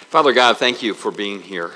Father God, thank you for being here.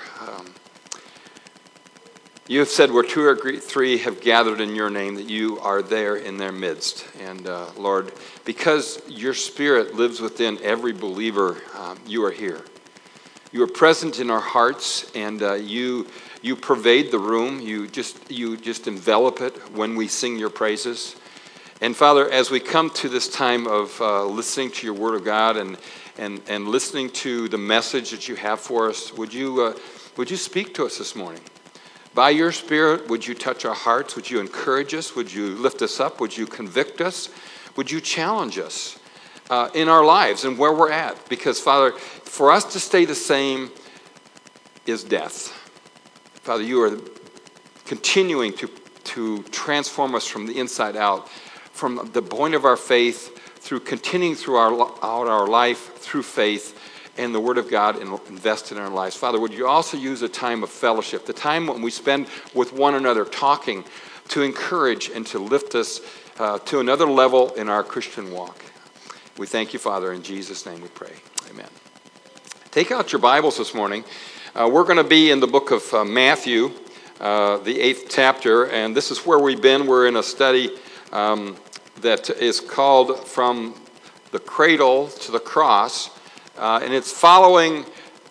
You have said where two or three have gathered in your name, that you are there in their midst. And Lord, because your Spirit lives within every believer, you are here. You are present in our hearts, and you pervade the room. You just envelop it when we sing your praises. And Father, as we come to this time of listening to your Word of God and listening to the message that you have for us, would you speak to us this morning? By your Spirit, would you touch our hearts? Would you encourage us? Would you lift us up? Would you convict us? Would you challenge us in our lives and where we're at? Because, Father, for us to stay the same is death. Father, you are continuing to transform us from the inside out, from the point of our faith, through continuing through our life, through faith, and the Word of God invested in our lives. Father, would you also use a time of fellowship, the time when we spend with one another talking, to encourage and to lift us to another level in our Christian walk. We thank you, Father. In Jesus' name we pray. Amen. Take out your Bibles this morning. We're going to be in the book of Matthew, the 8th chapter, and this is where we've been. We're in a study that is called From the Cradle to the Cross. And it's following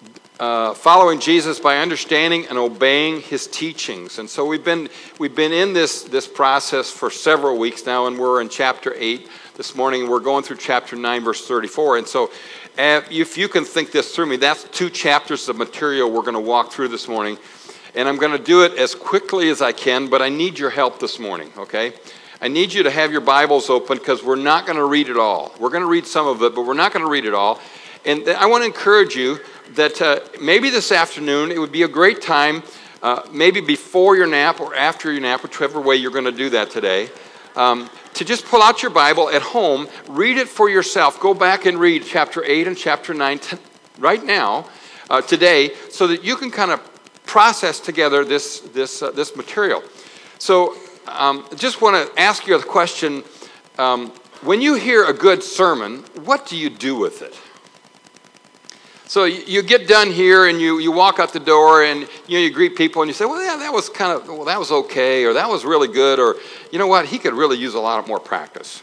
Jesus by understanding and obeying his teachings. And so we've been in this process for several weeks now, and we're in chapter 8 this morning. We're going through chapter 9, verse 34. And so if you can think this through me, that's 2 chapters of material we're going to walk through this morning. And I'm going to do it as quickly as I can, but I need your help this morning, okay? I need you to have your Bibles open, because we're not going to read it all. We're going to read some of it, but we're not going to read it all. And I want to encourage you that maybe this afternoon it would be a great time, maybe before your nap or after your nap, whichever way you're going to do that today, to just pull out your Bible at home, read it for yourself. Go back and read chapter 8 and chapter 9 right now, today, so that you can kind of process together this material. So just want to ask you a question. When you hear a good sermon, what do you do with it? So you get done here and you walk out the door and you greet people and you say, well, yeah, that was okay, or that was really good, or you know what, he could really use a lot more practice.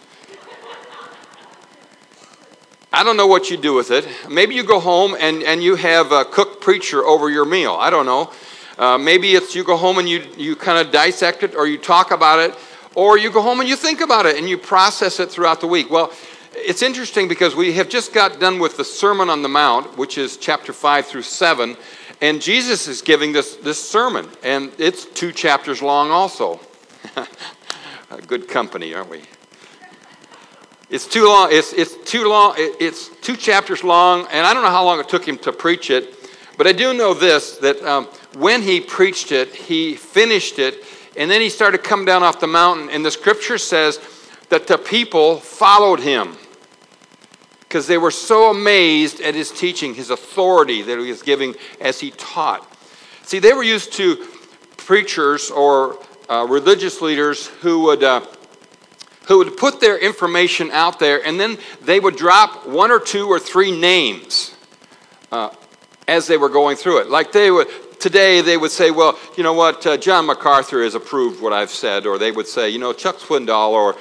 I don't know what you do with it. Maybe you go home and you have a cooked preacher over your meal. I don't know. Maybe it's you go home and you kind of dissect it, or you talk about it, or you go home and you think about it and you process it throughout the week. Well, it's interesting because we have just got done with the Sermon on the Mount, which is chapter 5 through 7, and Jesus is giving this sermon, and it's 2 chapters long also. Good company, aren't we? It's too long. It's too long. It's 2 chapters long, and I don't know how long it took him to preach it, but I do know this, that when he preached it, he finished it, and then he started to come down off the mountain, and the scripture says that the people followed him because they were so amazed at his teaching, his authority that he was giving as he taught. See, they were used to preachers or religious leaders who would put their information out there, and then they would drop 1 or 2 or 3 names as they were going through it. Like today they would say, well, you know what, John MacArthur has approved what I've said, or they would say, Chuck Swindoll,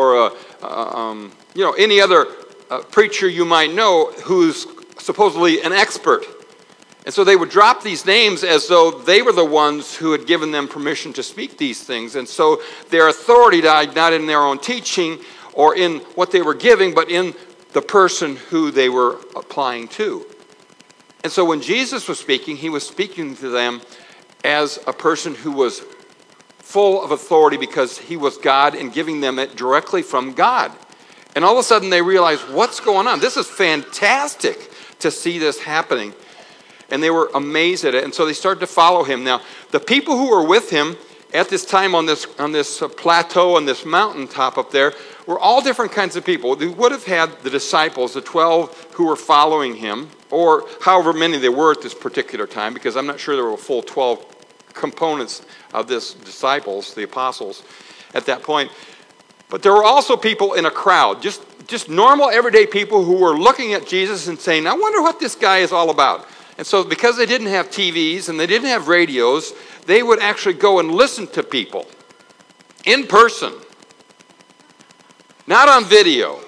or any other preacher you might know who's supposedly an expert. And so they would drop these names as though they were the ones who had given them permission to speak these things. And so their authority died not in their own teaching or in what they were giving, but in the person who they were applying to. And so when Jesus was speaking, he was speaking to them as a person who was full of authority because he was God and giving them it directly from God. And all of a sudden they realized, what's going on? This is fantastic to see this happening. And they were amazed at it. And so they started to follow him. Now, the people who were with him at this time on this plateau, on this mountaintop up there, were all different kinds of people. They would have had the disciples, the 12 who were following him, or however many there were at this particular time, because I'm not sure there were a full 12 components of this disciples, the apostles, at that point. But there were also people in a crowd, just normal, everyday people who were looking at Jesus and saying, I wonder what this guy is all about. And so because they didn't have TVs and they didn't have radios, they would actually go and listen to people in person, not on video.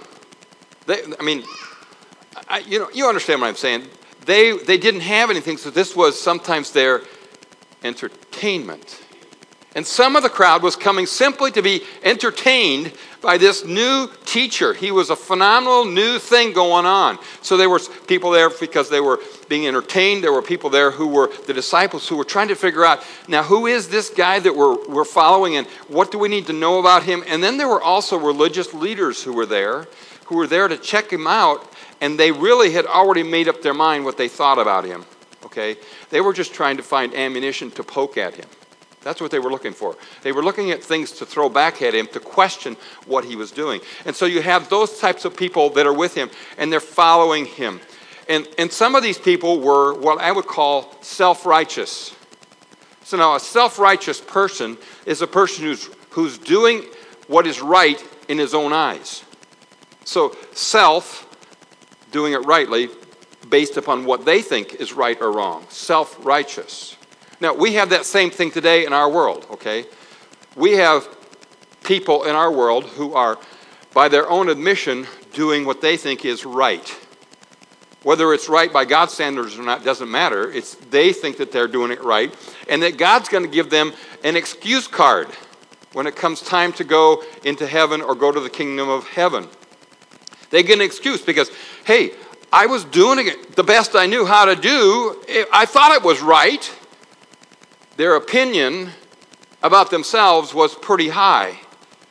You understand what I'm saying. They didn't have anything, so this was sometimes their entertainment. And some of the crowd was coming simply to be entertained by this new teacher. He was a phenomenal new thing going on. So there were people there because they were being entertained. There were people there who were the disciples who were trying to figure out, now who is this guy that we're following and what do we need to know about him? And then there were also religious leaders who were there to check him out, and they really had already made up their mind what they thought about him. Okay? They were just trying to find ammunition to poke at him. That's what they were looking for. They were looking at things to throw back at him, to question what he was doing. And so you have those types of people that are with him, and they're following him. And some of these people were what I would call self-righteous. So now a self-righteous person is a person who's doing what is right in his own eyes. So self, doing it rightly, based upon what they think is right or wrong. Self-righteous. Now, we have that same thing today in our world, okay? We have people in our world who are, by their own admission, doing what they think is right. Whether it's right by God's standards or not doesn't matter. They think that they're doing it right, and that God's going to give them an excuse card when it comes time to go into heaven or go to the kingdom of heaven. They get an excuse because, hey, I was doing it the best I knew how to do. I thought it was right. Their opinion about themselves was pretty high,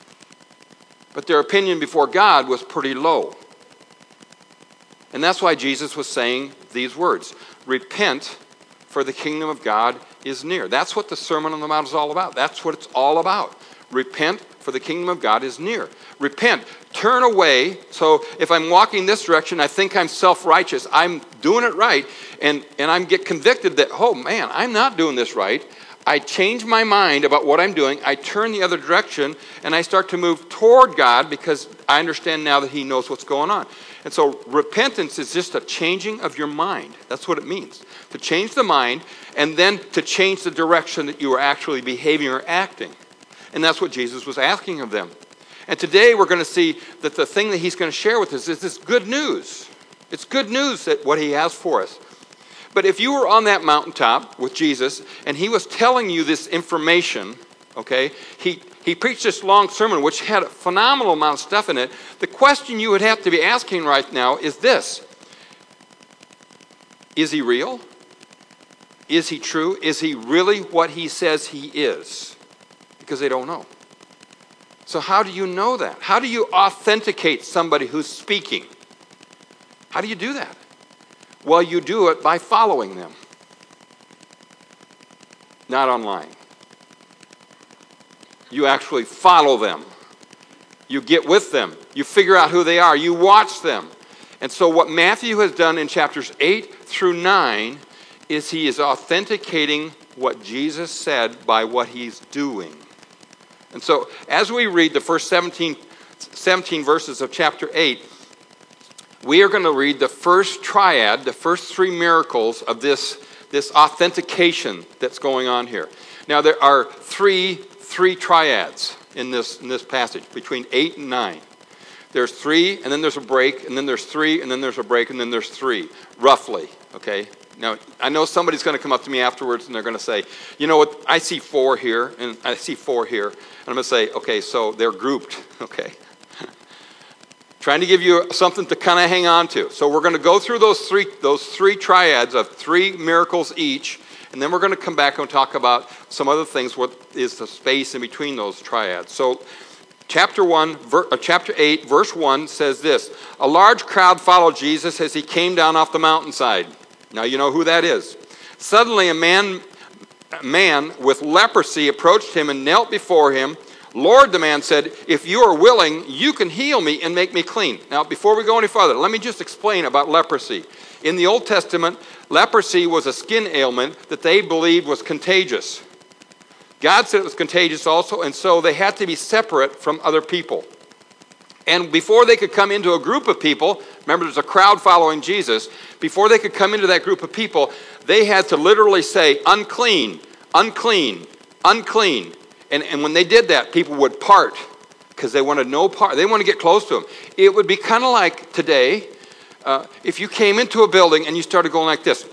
but their opinion before God was pretty low. And that's why Jesus was saying these words, repent, for the kingdom of God is near. That's what the Sermon on the Mount is all about. That's what it's all about. Repent, for the kingdom of God is near. Repent, turn away. So if I'm walking this direction, I think I'm self-righteous, I'm doing it right, and I get convicted that, oh man, I'm not doing this right. I change my mind about what I'm doing. I turn the other direction, and I start to move toward God because I understand now that He knows what's going on. And so repentance is just a changing of your mind. That's what it means. To change the mind, and then to change the direction that you are actually behaving or acting. And that's what Jesus was asking of them. And today we're going to see that the thing that He's going to share with us is this good news. It's good news that what He has for us. But if you were on that mountaintop with Jesus and He was telling you this information, okay, he preached this long sermon which had a phenomenal amount of stuff in it. The question you would have to be asking right now is this: is He real? Is He true? Is He really what He says He is? Because they don't know. So how do you know that? How do you authenticate somebody who's speaking? How do you do that? Well, you do it by following them. Not online. You actually follow them. You get with them. You figure out who they are. You watch them. And so what Matthew has done in chapters 8 through 9 is he is authenticating what Jesus said by what He's doing. And so as we read the first 17 verses of chapter 8, we are going to read the first triad, the first three miracles of this authentication that's going on here. Now there are three triads in this passage between 8 and 9. There's 3, and then there's a break, and then there's 3, and then there's a break, and then there's 3, roughly, okay? Now, I know somebody's going to come up to me afterwards, and they're going to say, you know what, I see 4 here, and I see 4 here. And I'm going to say, okay, so they're grouped, okay? Trying to give you something to kind of hang on to. So we're going to go through those three triads of 3 miracles each, and then we're going to come back and talk about some other things, what is the space in between those triads. So chapter 8, verse 1 says this: a large crowd followed Jesus as He came down off the mountainside. Now you know who that is. Suddenly a man with leprosy approached Him and knelt before Him. Lord, the man said, if you are willing, you can heal me and make me clean. Now, before we go any further, let me just explain about leprosy. In the Old Testament, leprosy was a skin ailment that they believed was contagious. God said it was contagious also, and so they had to be separate from other people. And before they could come into a group of people, remember there's a crowd following Jesus, before they could come into that group of people, they had to literally say, unclean, unclean, unclean. And when they did that, people would part because they wanted no part. They want to get close to him. It would be kind of like today, if you came into a building and you started going like this.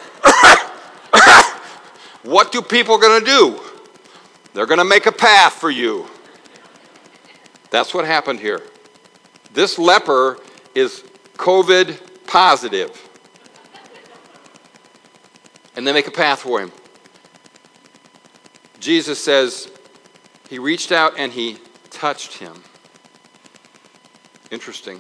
What do people going to do? They're going to make a path for you. That's what happened here. This leper is COVID positive. And they make a path for him. Jesus says he reached out and he touched him. Interesting.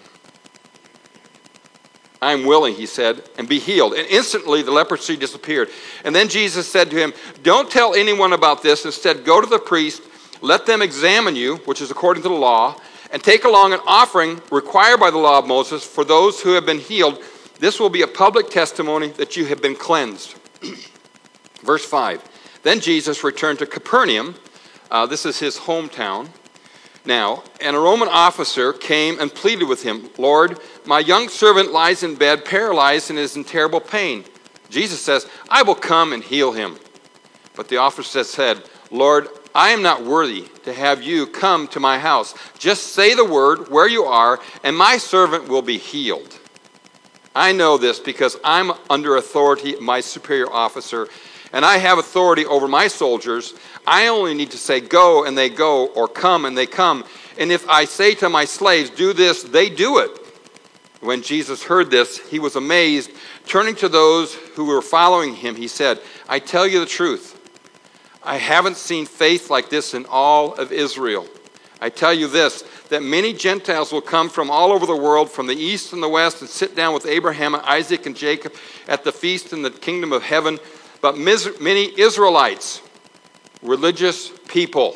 I'm willing, he said, and be healed. And instantly the leprosy disappeared. And then Jesus said to him, don't tell anyone about this. Instead, go to the priest, let them examine you, which is according to the law, and take along an offering required by the law of Moses for those who have been healed. This will be a public testimony that you have been cleansed. Verse 5. Then Jesus returned to Capernaum. This is his hometown. Now, and a Roman officer came and pleaded with him, Lord, my young servant lies in bed, paralyzed, and is in terrible pain. Jesus says, I will come and heal him. But the officer said, Lord, I am not worthy to have you come to my house. Just say the word where you are, and my servant will be healed. I know this because I'm under authority of my superior officer, and I have authority over my soldiers. I only need to say, go, and they go, or come, and they come. And if I say to my slaves, do this, they do it. When Jesus heard this, he was amazed. Turning to those who were following him, he said, I tell you the truth. I haven't seen faith like this in all of Israel. I tell you this, that many Gentiles will come from all over the world, from the east and the west, and sit down with Abraham, Isaac, and Jacob at the feast in the kingdom of heaven. But many Israelites, religious people,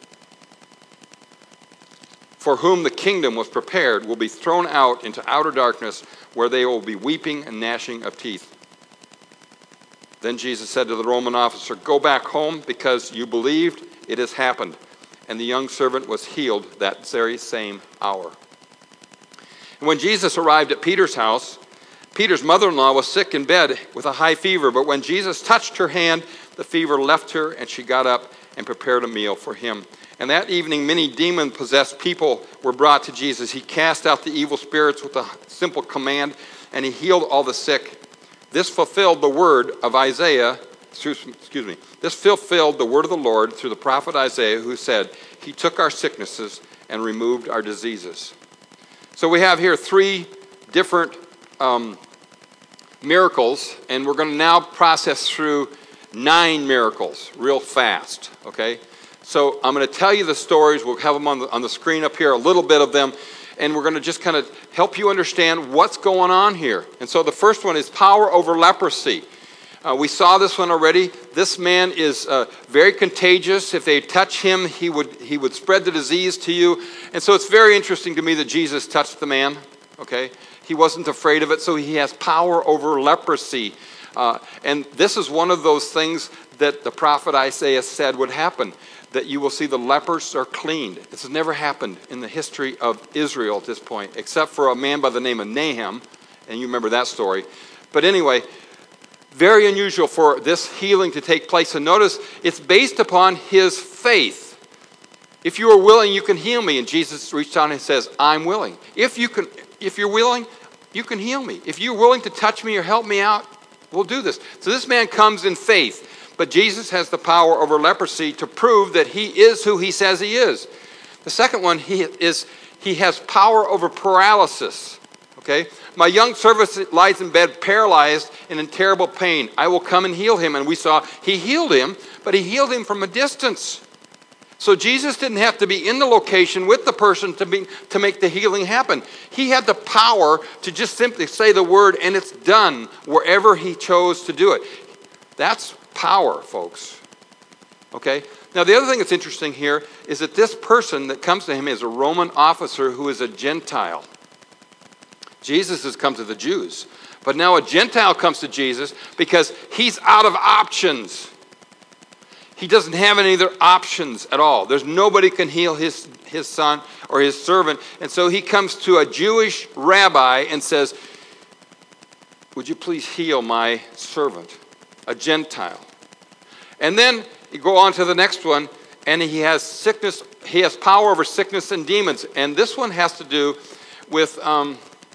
for whom the kingdom was prepared, will be thrown out into outer darkness, where they will be weeping and gnashing of teeth. Then Jesus said to the Roman officer, go back home, because you believed, it has happened. And the young servant was healed that very same hour. And when Jesus arrived at Peter's house, Peter's mother-in-law was sick in bed with a high fever, but when Jesus touched her hand, the fever left her, and she got up and prepared a meal for him. And that evening, many demon-possessed people were brought to Jesus. He cast out the evil spirits with a simple command, and he healed all the sick. This fulfilled the word of Isaiah, this fulfilled the word of the Lord through the prophet Isaiah, who said, he took our sicknesses and removed our diseases. So we have here three different miracles, and we're going to now process through 9 miracles real fast, okay? So I'm going to tell you the stories. We'll have them on the screen up here, a little bit of them, and we're going to just kind of help you understand what's going on here. And so the first one is power over leprosy. We saw this one already. This man is very contagious. If they touch him, he would spread the disease to you. And so it's very interesting to me that Jesus touched the man, okay? He wasn't afraid of it, so he has power over leprosy. And this is one of those things that the prophet Isaiah said would happen, that you will see the lepers are cleaned. This has never happened in the history of Israel at this point, except for a man by the name of Nahum, and you remember that story. But anyway, very unusual for this healing to take place. And notice, it's based upon his faith. If you are willing, you can heal me. And Jesus reached out and says, I'm willing. If you're willing, you can heal me. If you're willing to touch me or help me out, we'll do this. So this man comes in faith. But Jesus has the power over leprosy to prove that he is who he says he is. The second one, he has power over paralysis. Okay? My young servant lies in bed paralyzed and in terrible pain. I will come and heal him. And we saw he healed him, but he healed him from a distance. So Jesus didn't have to be in the location with the person to make the healing happen. He had the power to just simply say the word and it's done wherever he chose to do it. That's power, folks. Okay? Now, the other thing that's interesting here is that this person that comes to him is a Roman officer who is a Gentile. Jesus has come to the Jews. But now a Gentile comes to Jesus because he's out of options. He doesn't have any other options at all. There's nobody can heal his son or his servant. And so he comes to a Jewish rabbi and says, would you please heal my servant, a Gentile? And then you go on to the next one, and he has sickness. He has power over sickness and demons. And this one has to do with a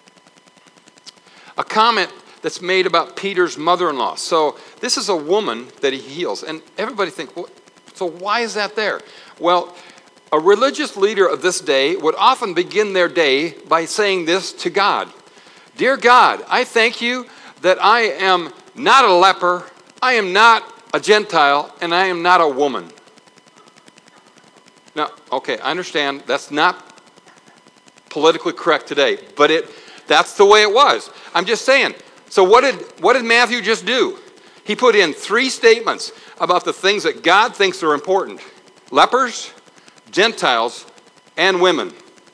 comment that's made about Peter's mother-in-law. So this is a woman that he heals. And everybody thinks, well, so why is that there? Well, a religious leader of this day would often begin their day by saying this to God. Dear God, I thank you that I am not a leper, I am not a Gentile, and I am not a woman. Now, okay, I understand that's not politically correct today, but that's the way it was. I'm just saying. So what did Matthew just do? He put in 3 statements about the things that God thinks are important. Lepers, Gentiles, and women.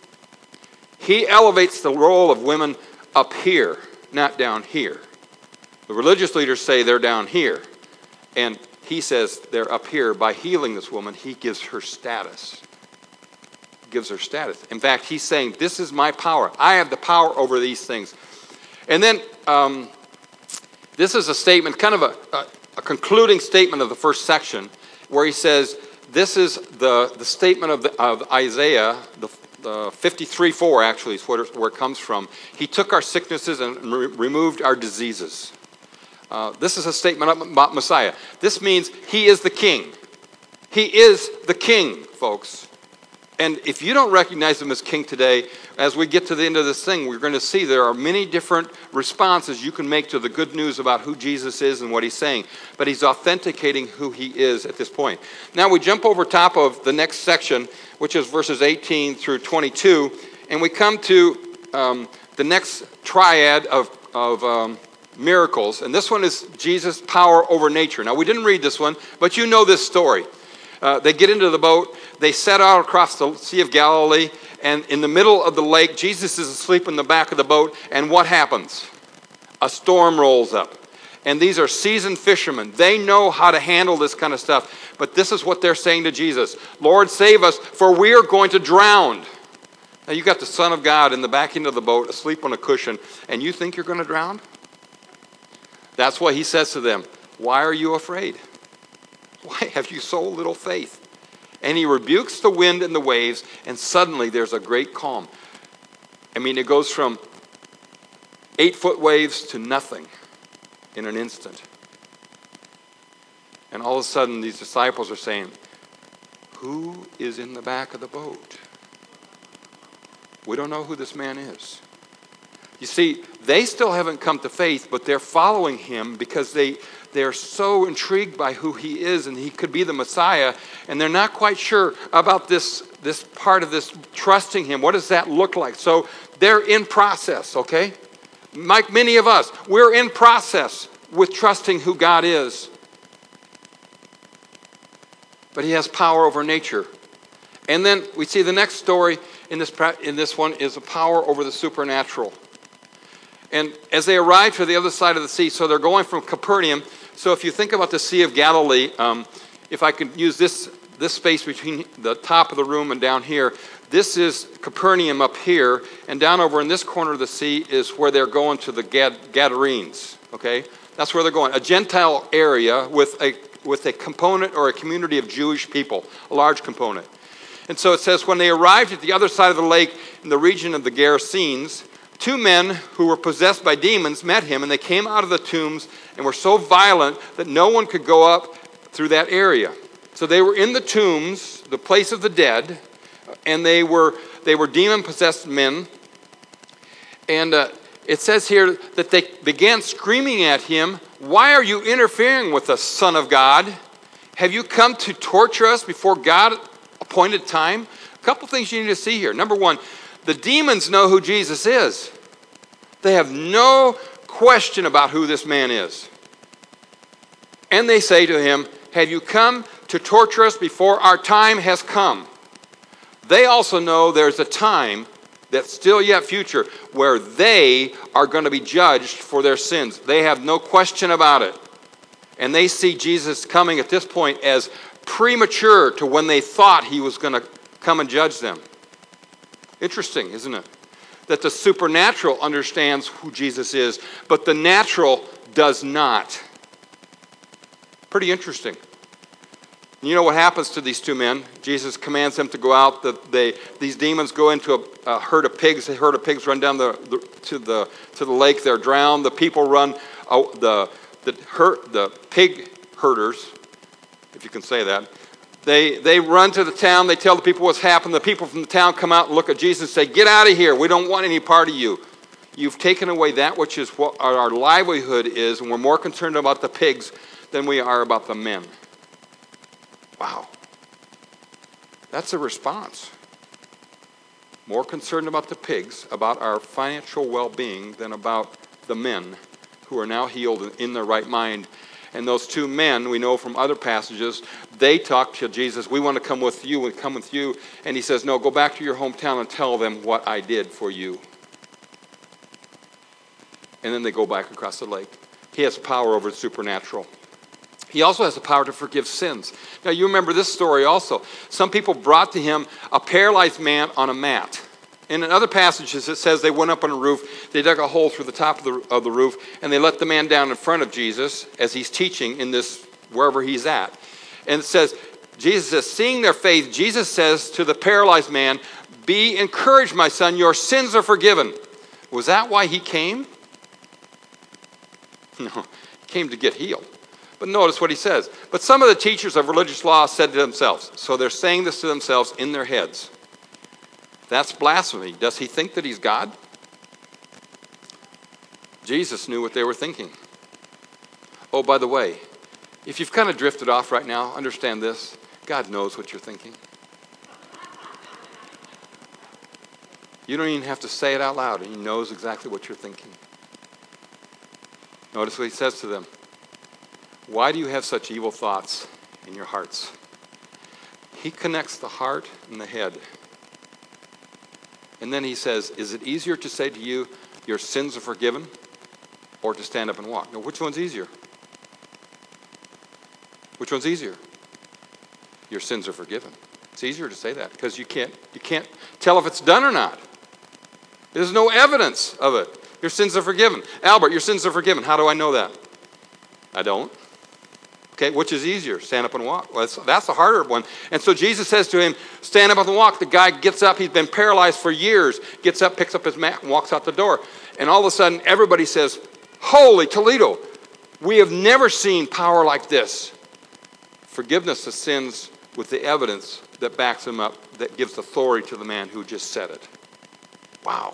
He elevates the role of women up here, not down here. The religious leaders say they're down here. And he says they're up here. By healing this woman, he gives her status. Gives her status. In fact, he's saying, this is my power. I have the power over these things. And then this is a statement, kind of a concluding statement of the first section, where he says, this is the statement of Isaiah, the 53:4 actually is where it comes from. He took our sicknesses and removed our diseases. This is a statement about Messiah. This means he is the king. He is the king, folks. And if you don't recognize him as king today, as we get to the end of this thing, we're going to see there are many different responses you can make to the good news about who Jesus is and what he's saying. But he's authenticating who he is at this point. Now we jump over top of the next section, which is verses 18 through 22, and we come to the next triad of miracles. And this one is Jesus' power over nature. Now we didn't read this one, but you know this story. They get into the boat. They set out across the Sea of Galilee. And in the middle of the lake, Jesus is asleep in the back of the boat. And what happens? A storm rolls up. And these are seasoned fishermen. They know how to handle this kind of stuff. But this is what they're saying to Jesus. Lord, save us, for we are going to drown. Now you got the Son of God in the back end of the boat, asleep on a cushion. And you think you're going to drown? That's what he says to them. Why are you afraid? Why have you so little faith? And he rebukes the wind and the waves, and suddenly there's a great calm. I mean, it goes from 8-foot waves to nothing in an instant. And all of a sudden, these disciples are saying, who is in the back of the boat? We don't know who this man is. You see, they still haven't come to faith, but they're following him because they're so intrigued by who he is, and he could be the Messiah, and they're not quite sure about this part of this trusting him. What does that look like? So they're in process, okay? Like many of us, we're in process with trusting who God is. But he has power over nature. And then we see the next story in this one is a power over the supernatural. And as they arrive to the other side of the sea, so they're going from Capernaum. So if you think about the Sea of Galilee, if I could use this space between the top of the room and down here, this is Capernaum up here, and down over in this corner of the sea is where they're going to the Gadarenes. Okay, that's where they're going. A Gentile area with a component or a community of Jewish people, a large component. And so it says, when they arrived at the other side of the lake in the region of the Gerasenes, 2 men who were possessed by demons met him, and they came out of the tombs and were so violent that no one could go up through that area. So they were in the tombs, the place of the dead, and they were demon-possessed men. And it says here that they began screaming at him, "Why are you interfering with us, Son of God? Have you come to torture us before God appointed time?" A couple things you need to see here. Number one, the demons know who Jesus is. They have no question about who this man is. And they say to him, "Have you come to torture us before our time has come?" They also know there's a time that's still yet future where they are going to be judged for their sins. They have no question about it. And they see Jesus coming at this point as premature to when they thought he was going to come and judge them. Interesting, isn't it? That the supernatural understands who Jesus is, but the natural does not. Pretty interesting. You know what happens to these two men? Jesus commands them to go out. These demons go into a herd of pigs. The herd of pigs run down to the lake. They're drowned. The people run. The pig herders, if you can say that, they run to the town. They tell the people what's happened. The people from the town come out and look at Jesus and say, "Get out of here. We don't want any part of you. You've taken away that which is what our livelihood is, and we're more concerned about the pigs than we are about the men." Wow. That's a response. More concerned about the pigs, about our financial well-being, than about the men who are now healed and in their right mind. And those two men, we know from other passages, they talk to Jesus, "We want to come with you and come with you." And he says, "No, go back to your hometown and tell them what I did for you." And then they go back across the lake. He has power over the supernatural. He also has the power to forgive sins. Now, you remember this story also. Some people brought to him a paralyzed man on a mat. And in other passages, it says they went up on a roof, they dug a hole through the top of the roof, and they let the man down in front of Jesus as he's teaching in this, wherever he's at. And it says, Jesus says, seeing their faith, Jesus says to the paralyzed man, "Be encouraged, my son, your sins are forgiven." Was that why he came? No, he came to get healed. But notice what he says. But some of the teachers of religious law said to themselves, so they're saying this to themselves in their heads, "That's blasphemy. Does he think that he's God?" Jesus knew what they were thinking. Oh, by the way, if you've kind of drifted off right now, understand this. God knows what you're thinking. You don't even have to say it out loud. He knows exactly what you're thinking. Notice what he says to them. "Why do you have such evil thoughts in your hearts?" He connects the heart and the head. And then he says, "Is it easier to say to you, your sins are forgiven, or to stand up and walk?" Now, which one's easier? Which one's easier? Your sins are forgiven. It's easier to say that because you can't tell if it's done or not. There's no evidence of it. Your sins are forgiven. Albert, your sins are forgiven. How do I know that? I don't. Okay, which is easier? Stand up and walk. Well, that's the harder one. And so Jesus says to him, "Stand up and walk." The guy gets up. He's been paralyzed for years. Gets up, picks up his mat, and walks out the door. And all of a sudden, everybody says, "Holy Toledo, we have never seen power like this." Forgiveness of sins with the evidence that backs him up, that gives authority to the man who just said it. Wow.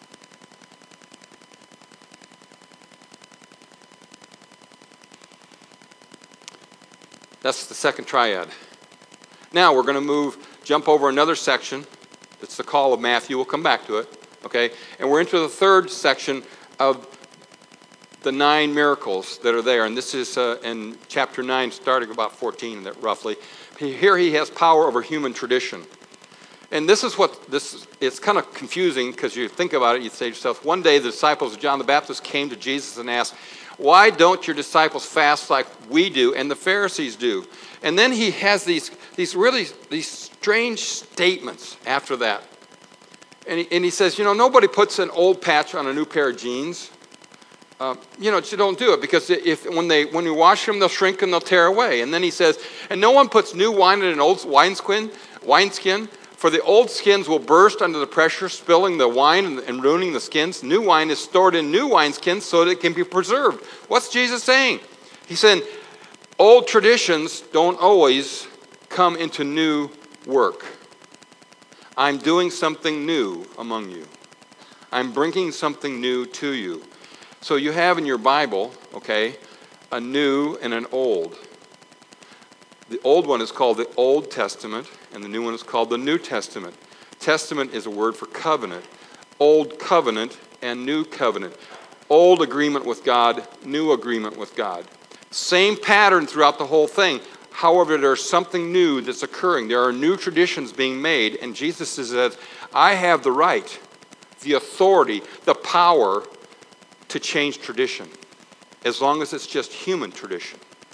That's the second triad. Now we're going to jump over another section. It's the call of Matthew. We'll come back to it. Okay? And we're into the third section of the 9 miracles that are there. And this is in chapter 9, starting about 14, roughly. Here he has power over human tradition. And this is it's kind of confusing because you think about it, you say to yourself, one day the disciples of John the Baptist came to Jesus and asked, "Why don't your disciples fast like we do and the Pharisees do?" And then he has these strange statements after that. And he says, nobody puts an old patch on a new pair of jeans. You don't do it because when you wash them, they'll shrink and they'll tear away. And then he says, and no one puts new wine in an old wineskin, for the old skins will burst under the pressure, spilling the wine and ruining the skins. New wine is stored in new wineskins so that it can be preserved. What's Jesus saying? He's saying old traditions don't always come into new work. I'm doing something new among you. I'm bringing something new to you. So you have in your Bible, okay, a new and an old. The old one is called the Old Testament, and the new one is called the New Testament. Testament is a word for covenant. Old covenant and new covenant. Old agreement with God, new agreement with God. Same pattern throughout the whole thing. However, there's something new that's occurring. There are new traditions being made, and Jesus says, I have the right, the authority, the power to change tradition, as long as it's just human tradition.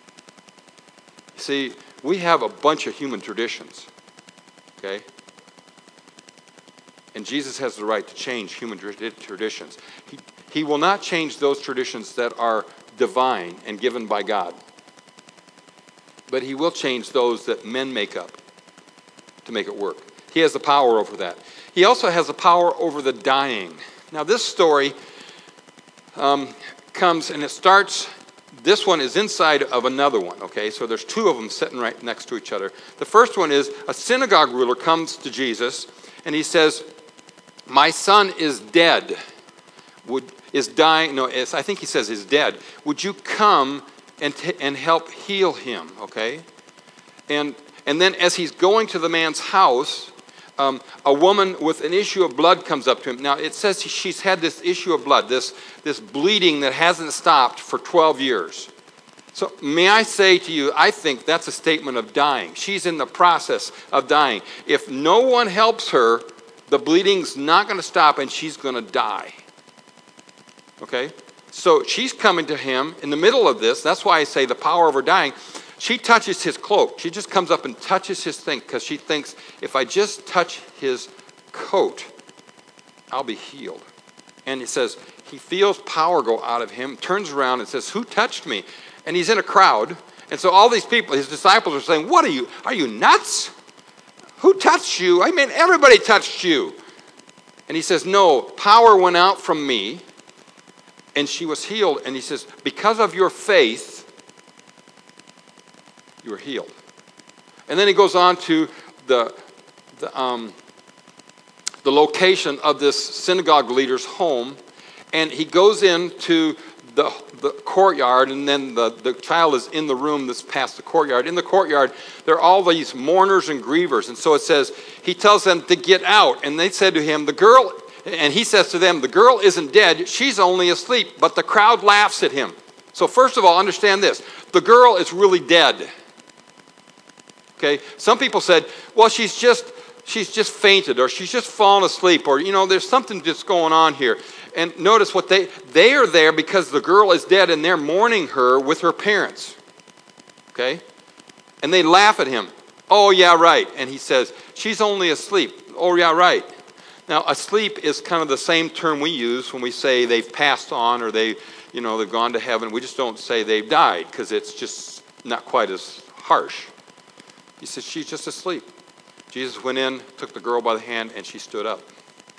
See, we have a bunch of human traditions, okay? And Jesus has the right to change human traditions. He will not change those traditions that are divine and given by God. But he will change those that men make up to make it work. He has the power over that. He also has the power over the dying. Now this story comes and it starts, this one is inside of another one, okay? So there's two of them sitting right next to each other. The first one is a synagogue ruler comes to Jesus and he says, my son is dead. Is dying, no, I think he says is dead. Would you come and help heal him, okay? And then as he's going to the man's house, a woman with an issue of blood comes up to him. Now, it says she's had this issue of blood, this bleeding that hasn't stopped for 12 years. So may I say to you, I think that's a statement of dying. She's in the process of dying. If no one helps her, the bleeding's not going to stop and she's going to die. Okay? So she's coming to him in the middle of this. That's why I say the power of her dying. She touches his cloak. She just comes up and touches his thing because she thinks, if I just touch his coat, I'll be healed. And it says, he feels power go out of him, turns around and says, who touched me? And he's in a crowd. And so all these people, his disciples are saying, are you nuts? Who touched you? I mean, everybody touched you. And he says, no, power went out from me. And she was healed. And he says, because of your faith, you were healed. And then he goes on to the location of this synagogue leader's home. And he goes into the courtyard. And then the child is in the room that's past the courtyard. In the courtyard, there are all these mourners and grievers. And so it says, he tells them to get out. And they said to him, and he says to them, the girl isn't dead, she's only asleep. But the crowd laughs at him. So first of all, understand this. The girl is really dead. Okay? Some people said, well, she's just fainted, or she's just fallen asleep, or, there's something just going on here. And notice what they are there because the girl is dead, and they're mourning her with her parents. Okay? And they laugh at him. Oh, yeah, right. And he says, she's only asleep. Oh, yeah, right. Now, asleep is kind of the same term we use when we say they've passed on or they've gone to heaven. We just don't say they've died because it's just not quite as harsh. He says, she's just asleep. Jesus went in, took the girl by the hand, and she stood up.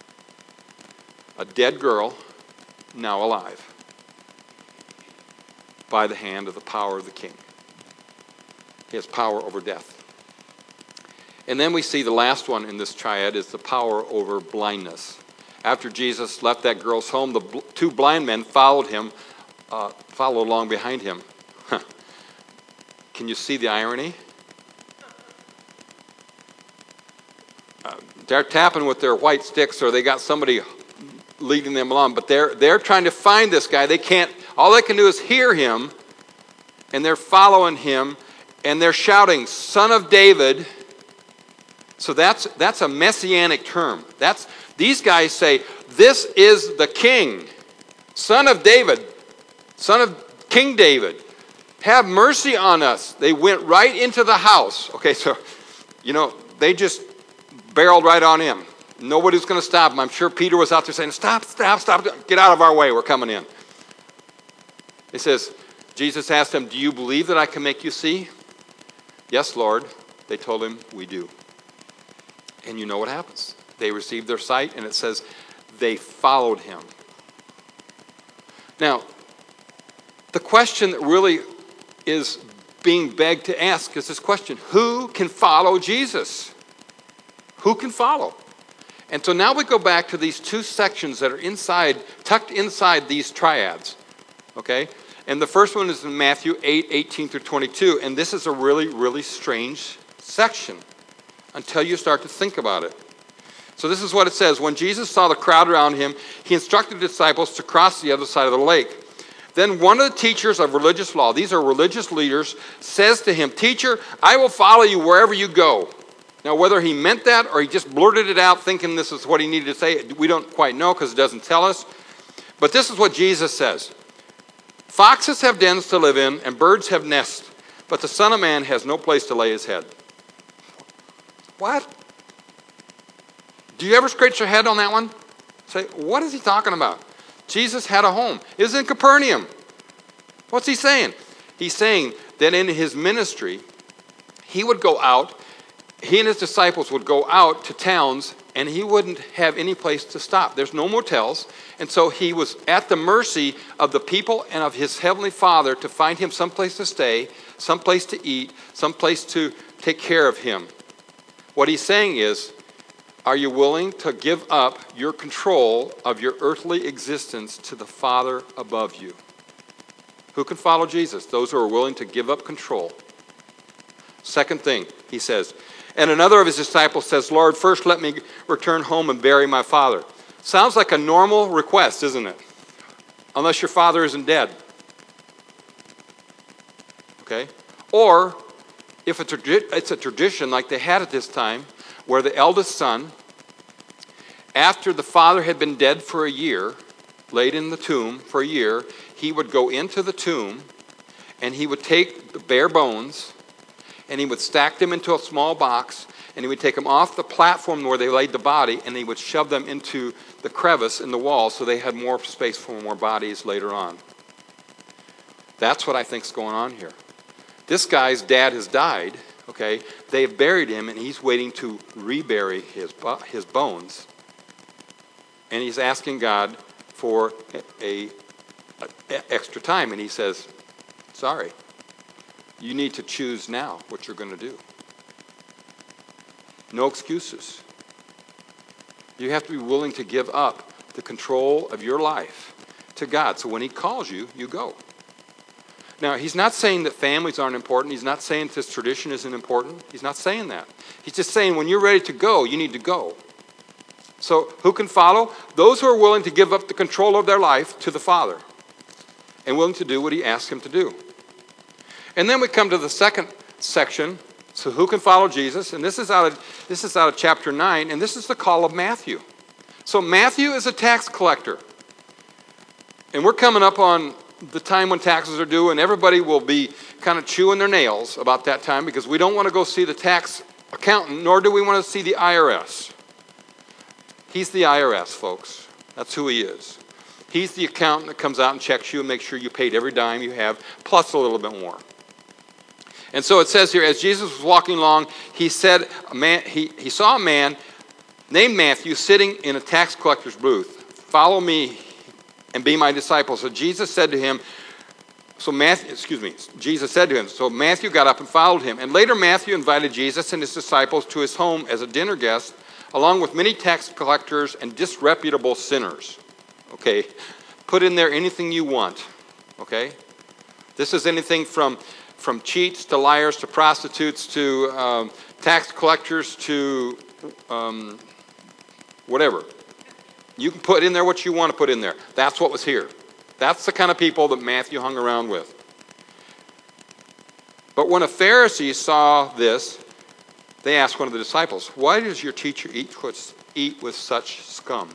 A dead girl, now alive, by the hand of the power of the King. He has power over death. And then we see the last one in this triad is the power over blindness. After Jesus left that girl's home, the two blind men followed along behind him. Can you see the irony? They're tapping with their white sticks, or they got somebody leading them along, but they're trying to find this guy. They can't. All they can do is hear him, and they're following him, and they're shouting, "Son of David." So that's a messianic term. These guys say, "This is the King, Son of David, Son of King David. Have mercy on us." They went right into the house. Okay, so they just barreled right on in. Nobody's going to stop them. I'm sure Peter was out there saying, "Stop, stop, stop, get out of our way, we're coming in." It says, Jesus asked them, "Do you believe that I can make you see?" "Yes, Lord." They told him, "We do." And you know what happens. They received their sight, and it says they followed him. Now, the question that really is being begged to ask is this question: who can follow Jesus? Who can follow? And so now we go back to these two sections that are tucked inside these triads. Okay? And the first one is in Matthew 8:18 through 22. And this is a really, really strange section until you start to think about it. So this is what it says. When Jesus saw the crowd around him, he instructed the disciples to cross the other side of the lake. Then one of the teachers of religious law, these are religious leaders, says to him, "Teacher, I will follow you wherever you go." Now, whether he meant that or he just blurted it out thinking this is what he needed to say, we don't quite know because it doesn't tell us. But this is what Jesus says. "Foxes have dens to live in and birds have nests, but the Son of Man has no place to lay his head." What? Do you ever scratch your head on that one? Say, what is he talking about? Jesus had a home. It was in Capernaum. What's he saying? He's saying that in his ministry, he would go out, he and his disciples would go out to towns, and he wouldn't have any place to stop. There's no motels. And so he was at the mercy of the people and of his heavenly Father to find him someplace to stay, someplace to eat, someplace to take care of him. What he's saying is, are you willing to give up your control of your earthly existence to the Father above you? Who can follow Jesus? Those who are willing to give up control. Second thing, he says, and another of his disciples says, Lord, first let me return home and bury my father. Sounds like a normal request, isn't it? Unless your father isn't dead. Okay? Or, if it's a tradition like they had at this time, where the eldest son, after the father had been dead for a year, laid in the tomb for a year, he would go into the tomb and he would take the bare bones and he would stack them into a small box and he would take them off the platform where they laid the body and he would shove them into the crevice in the wall so they had more space for more bodies later on. That's what I think is going on here. This guy's dad has died, okay? They've buried him and he's waiting to rebury his bones. And he's asking God for a extra time. And he says, sorry, you need to choose now what you're going to do. No excuses. You have to be willing to give up the control of your life to God. So when he calls you, you go. Now, he's not saying that families aren't important. He's not saying this tradition isn't important. He's not saying that. He's just saying when you're ready to go, you need to go. So who can follow? Those who are willing to give up the control of their life to the Father and willing to do what he asks him to do. And then we come to the second section. So who can follow Jesus? And this is out of chapter 9, and this is the call of Matthew. So Matthew is a tax collector. And we're coming up on the time when taxes are due, and everybody will be kind of chewing their nails about that time because we don't want to go see the tax accountant, nor do we want to see the IRS. He's the IRS, folks. That's who he is. He's the accountant that comes out and checks you and makes sure you paid every dime you have, plus a little bit more. And so it says here, as Jesus was walking along, he said, he saw a man named Matthew sitting in a tax collector's booth. Follow me and be my disciple. So Jesus said to him, so Matthew got up and followed him. And later Matthew invited Jesus and his disciples to his home as a dinner guest, along with many tax collectors and disreputable sinners. Okay, put in there anything you want. Okay, this is anything from cheats to liars to prostitutes to tax collectors to whatever. You can put in there what you want to put in there. That's what was here. That's the kind of people that Matthew hung around with. But when a Pharisee saw this, they asked one of the disciples, why does your teacher eat with such scum?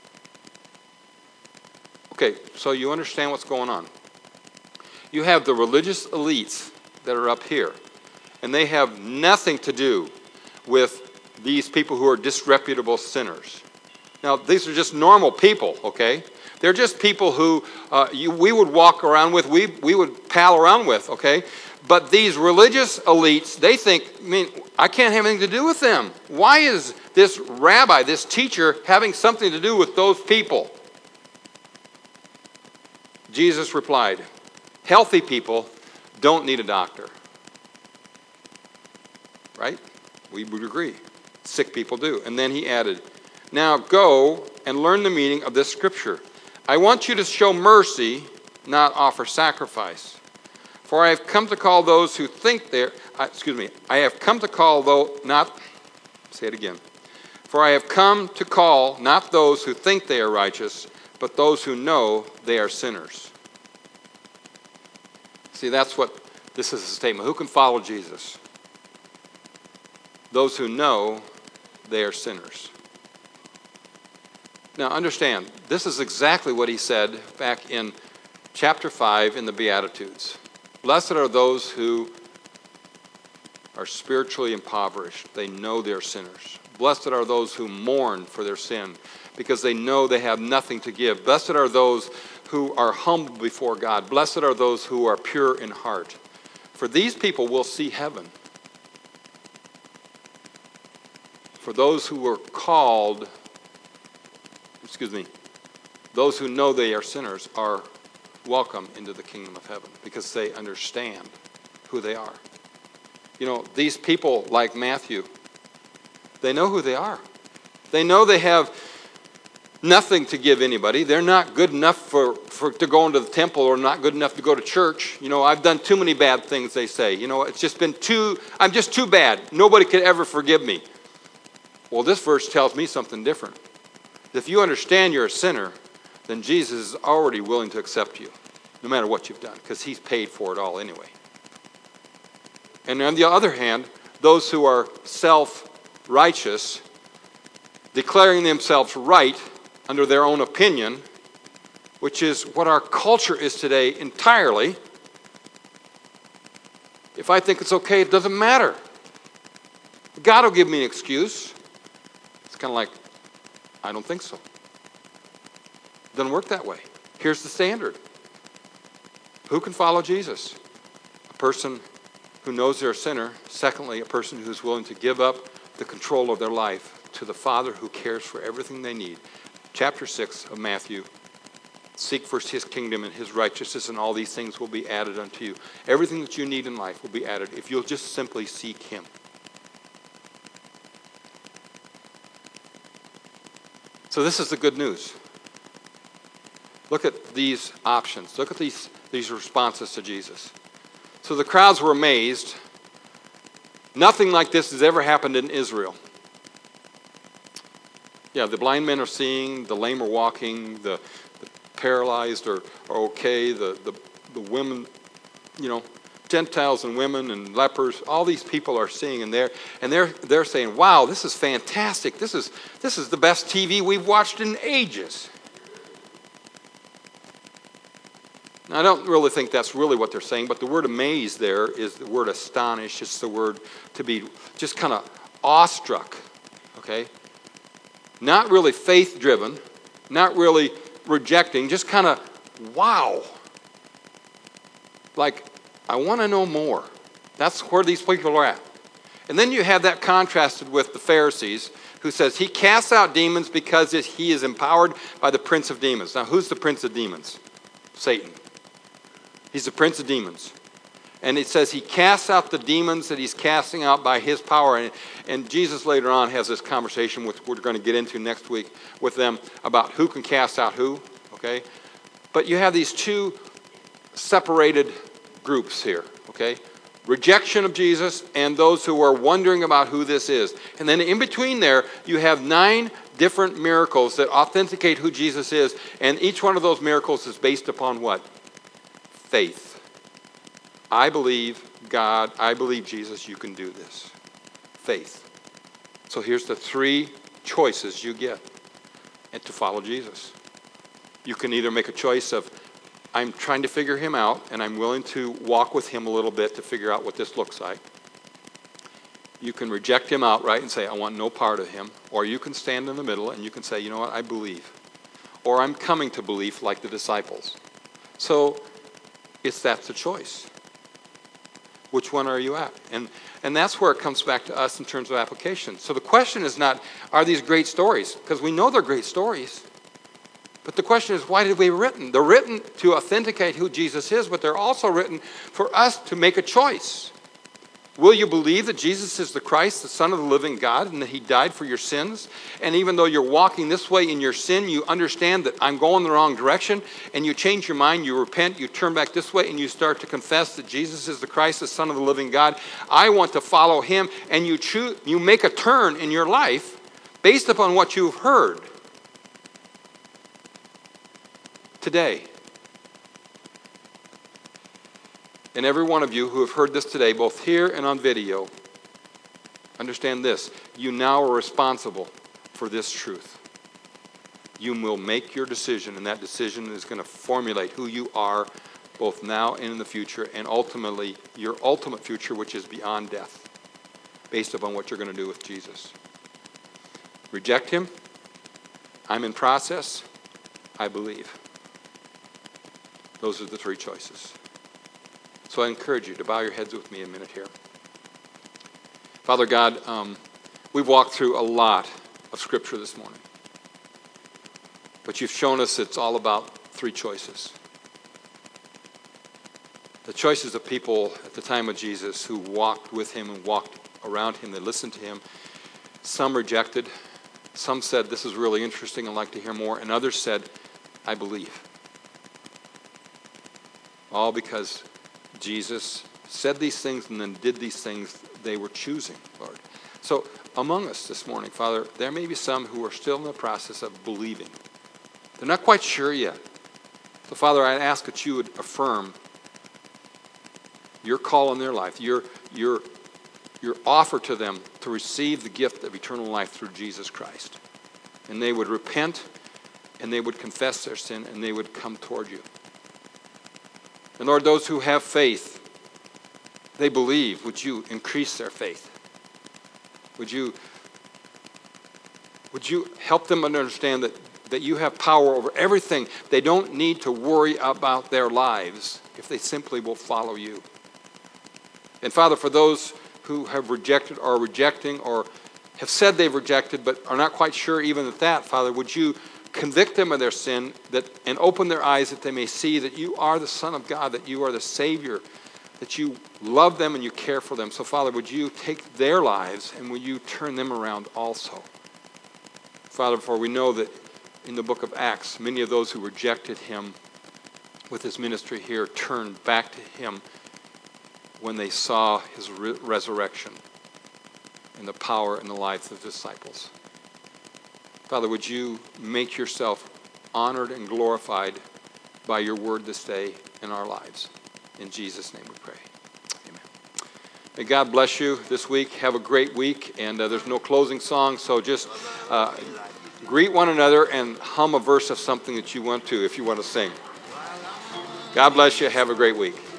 Okay, so you understand what's going on. You have the religious elites that are up here, and they have nothing to do with these people who are disreputable sinners. Now, these are just normal people, okay? They're just people who we would walk around with, we would pal around with, okay? But these religious elites, they think, I can't have anything to do with them. Why is this rabbi, this teacher, having something to do with those people? Jesus replied, healthy people don't need a doctor. Right? We would agree. Sick people do. And then he added, now go and learn the meaning of this scripture. I want you to show mercy, not offer sacrifice. For I have come to call those who think they're, I have come to call For I have come to call not those who think they are righteous, but those who know they are sinners. See, that's what this is a statement. Who can follow Jesus? Those who know they are sinners. Now understand, this is exactly what he said back in chapter 5 in the Beatitudes. Blessed are those who are spiritually impoverished. They know they're sinners. Blessed are those who mourn for their sin, because they know they have nothing to give. Blessed are those who are humble before God. Blessed are those who are pure in heart, for these people will see heaven. For those who were called, those who know they are sinners are welcome into the kingdom of heaven because they understand who they are. You know, these people like Matthew, they know who they are. They know they have nothing to give anybody. They're not good enough to go into the temple or not good enough to go to church. You know, I've done too many bad things, they say. You know, I'm just too bad. Nobody could ever forgive me. Well, this verse tells me something different. If you understand you're a sinner, then Jesus is already willing to accept you, no matter what you've done, because he's paid for it all anyway. And on the other hand, those who are self-righteous, declaring themselves right under their own opinion, which is what our culture is today entirely. If I think it's okay, it doesn't matter. God will give me an excuse. It's kind of like, I don't think so. It doesn't work that way. Here's the standard. Who can follow Jesus? A person who knows they're a sinner. Secondly, a person who's willing to give up the control of their life to the Father who cares for everything they need. Chapter 6 of Matthew. Seek first his kingdom and his righteousness, and all these things will be added unto you. Everything that you need in life will be added if you'll just simply seek him. So this is the good news. Look at these options. Look at these responses to Jesus. So the crowds were amazed. Nothing like this has ever happened in Israel. Yeah, the blind men are seeing, the lame are walking, the paralyzed are okay, the women, you know, Gentiles and women and lepers, all these people are seeing, and they're saying, wow, this is fantastic. This is the best TV we've watched in ages. Now, I don't really think that's really what they're saying, but the word amazed there is the word astonished. It's the word to be just kind of awestruck, okay? Not really faith-driven, not really rejecting, just kind of, wow. Like, I want to know more. That's where these people are at. And then you have that contrasted with the Pharisees, who says he casts out demons because he is empowered by the prince of demons. Now, who's the prince of demons? Satan. He's the prince of demons. And it says he casts out the demons that he's casting out by his power. And Jesus later on has this conversation, which we're going to get into next week with them, about who can cast out who. Okay? But you have these two separated groups here. Okay? Rejection of Jesus and those who are wondering about who this is. And then in between there, you have 9 different miracles that authenticate who Jesus is. And each one of those miracles is based upon what? Faith. I believe God, I believe Jesus, you can do this. Faith. So here's the 3 choices you get and to follow Jesus. You can either make a choice of, I'm trying to figure him out, and I'm willing to walk with him a little bit to figure out what this looks like. You can reject him outright and say, I want no part of him. Or you can stand in the middle and you can say, you know what, I believe. Or I'm coming to belief like the disciples. So that's the choice. Which one are you at? And that's where it comes back to us in terms of application. So the question is not, are these great stories? Because we know they're great stories. But the question is, why did we written? They're written to authenticate who Jesus is, but they're also written for us to make a choice. Will you believe that Jesus is the Christ, the Son of the living God, and that he died for your sins? And even though you're walking this way in your sin, you understand that I'm going the wrong direction, and you change your mind, you repent, you turn back this way, and you start to confess that Jesus is the Christ, the Son of the living God. I want to follow him, and you make a turn in your life based upon what you've heard today. And every one of you who have heard this today, both here and on video, understand this. You now are responsible for this truth. You will make your decision, and that decision is going to formulate who you are both now and in the future, and ultimately your ultimate future, which is beyond death, based upon what you're going to do with Jesus. Reject him. I'm in process. I believe. Those are the three choices. So I encourage you to bow your heads with me a minute here. Father God, we've walked through a lot of Scripture this morning. But you've shown us it's all about three choices. The choices of people at the time of Jesus who walked with him and walked around him. They listened to him. Some rejected. Some said, this is really interesting, I'd like to hear more. And others said, I believe. All because Jesus said these things and then did these things they were choosing, Lord. So among us this morning, Father, there may be some who are still in the process of believing. They're not quite sure yet. So Father, I ask that you would affirm your call in their life, your offer to them to receive the gift of eternal life through Jesus Christ. And they would repent, and they would confess their sin, and they would come toward you. And Lord, those who have faith, they believe, would you increase their faith? Would you help them understand that you have power over everything? They don't need to worry about their lives if they simply will follow you. And Father, for those who have rejected or are rejecting or have said they've rejected but are not quite sure even at that, Father, would you convict them of their sin and open their eyes that they may see that you are the Son of God, that you are the Savior, that you love them and you care for them. So, Father, would you take their lives and would you turn them around also? Father, for we know that in the book of Acts, many of those who rejected him with his ministry here turned back to him when they saw his resurrection and the power and the life of the disciples. Father, would you make yourself honored and glorified by your word this day in our lives? In Jesus' name we pray. Amen. May God bless you this week. Have a great week. And there's no closing song, so just greet one another and hum a verse of something that you want to if you want to sing. God bless you. Have a great week.